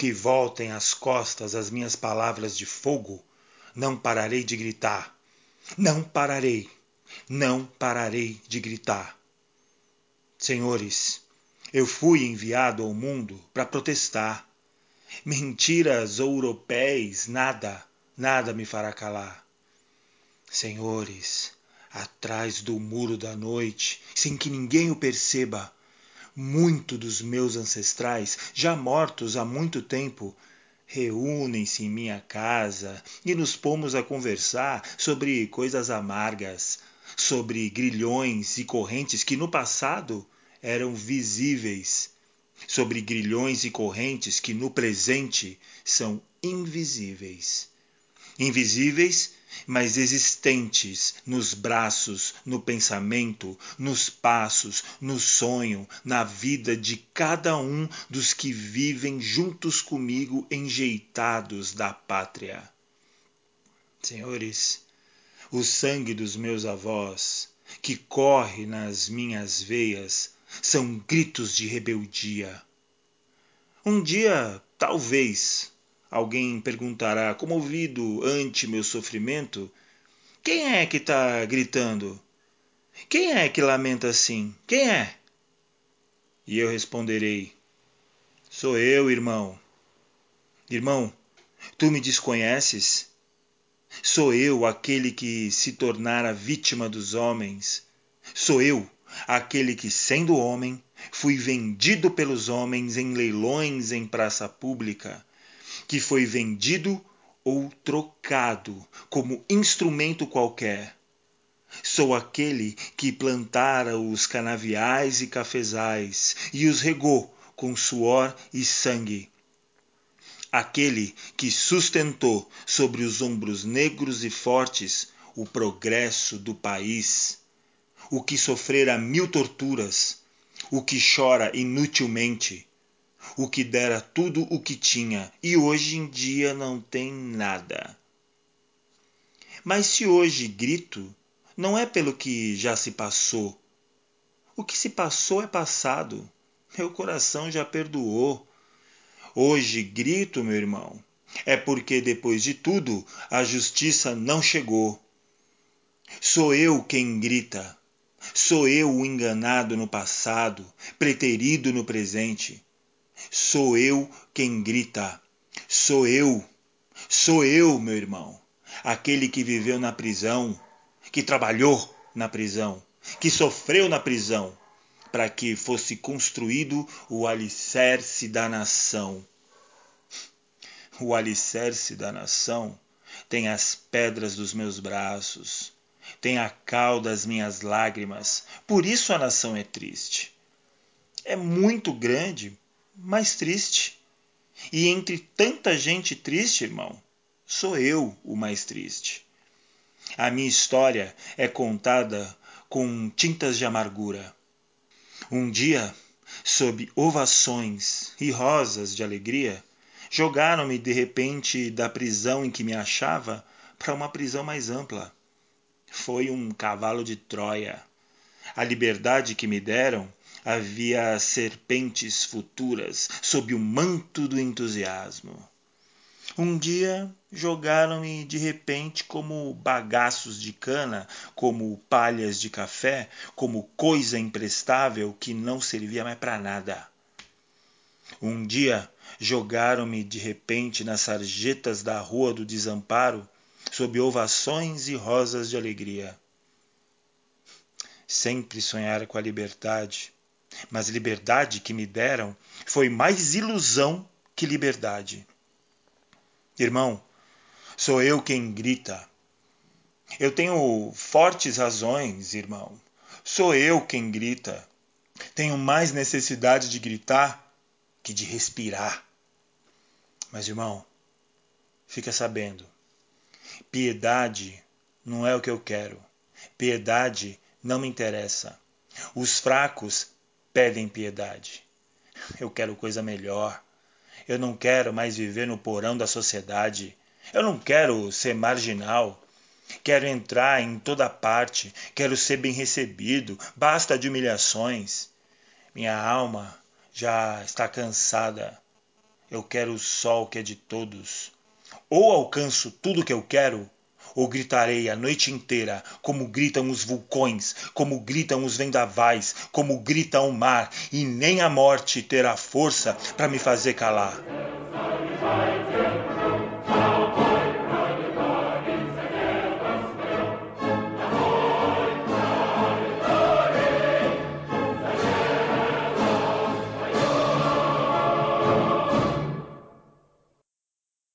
que voltem às costas as minhas palavras de fogo, não pararei de gritar. Não pararei de gritar. Senhores, eu fui enviado ao mundo para protestar. Mentiras europeias, nada me fará calar. Senhores, atrás do muro da noite, sem que ninguém o perceba, muitos dos meus ancestrais, já mortos há muito tempo, reúnem-se em minha casa e nos pomos a conversar sobre coisas amargas, sobre grilhões e correntes que no passado eram visíveis, sobre grilhões e correntes que no presente são invisíveis. Invisíveis, mas existentes nos braços, no pensamento, nos passos, no sonho, na vida de cada um dos que vivem juntos comigo enjeitados da pátria. Senhores, o sangue dos meus avós, que corre nas minhas veias, são gritos de rebeldia. Um dia, talvez, alguém perguntará, comovido ante meu sofrimento, quem é que está gritando? Quem é que lamenta assim? Quem é? E eu responderei, sou eu, irmão. Irmão, tu me desconheces? Sou eu aquele que se tornara vítima dos homens. Sou eu aquele que, sendo homem, fui vendido pelos homens em leilões em praça pública, que foi vendido ou trocado como instrumento qualquer. Sou aquele que plantara os canaviais e cafezais e os regou com suor e sangue. Aquele que sustentou sobre os ombros negros e fortes o progresso do país, o que sofrera 1000 torturas, o que chora inutilmente, o que dera tudo o que tinha e hoje em dia não tem nada. Mas se hoje grito, não é pelo que já se passou. O que se passou é passado. Meu coração já perdoou. Hoje grito, meu irmão, é porque depois de tudo a justiça não chegou. Sou eu quem grita. Sou eu o enganado no passado, preterido no presente. Sou eu quem grita. Sou eu, meu irmão, aquele que viveu na prisão, que trabalhou na prisão, que sofreu na prisão, para que fosse construído o alicerce da nação. O alicerce da nação tem as pedras dos meus braços, tem a cal das minhas lágrimas, por isso a nação é triste. É muito grande, mas triste. E entre tanta gente triste, irmão, sou eu o mais triste. A minha história é contada com tintas de amargura. Um dia, sob ovações e rosas de alegria, jogaram-me de repente da prisão em que me achava para uma prisão mais ampla. Foi um cavalo de Troia. A liberdade que me deram havia serpentes futuras sob o manto do entusiasmo. Um dia jogaram-me de repente como bagaços de cana, como palhas de café, como coisa imprestável que não servia mais para nada. Um dia jogaram-me de repente nas sarjetas da Rua do Desamparo, sob ovações e rosas de alegria. Sempre sonhara com a liberdade, mas liberdade que me deram foi mais ilusão que liberdade. Irmão, sou eu quem grita. Eu tenho fortes razões, irmão. Sou eu quem grita. Tenho mais necessidade de gritar que de respirar. Mas, irmão, fica sabendo. Piedade não é o que eu quero. Piedade não me interessa. Os fracos pedem piedade. Eu quero coisa melhor. Eu não quero mais viver no porão da sociedade. Eu não quero ser marginal. Quero entrar em toda parte. Quero ser bem recebido. Basta de humilhações. Minha alma já está cansada. eu quero o sol que é de todos. Ou alcanço tudo que eu quero, ou gritarei a noite inteira, como gritam os vulcões, como gritam os vendavais, como grita o mar, e nem a morte terá força para me fazer calar.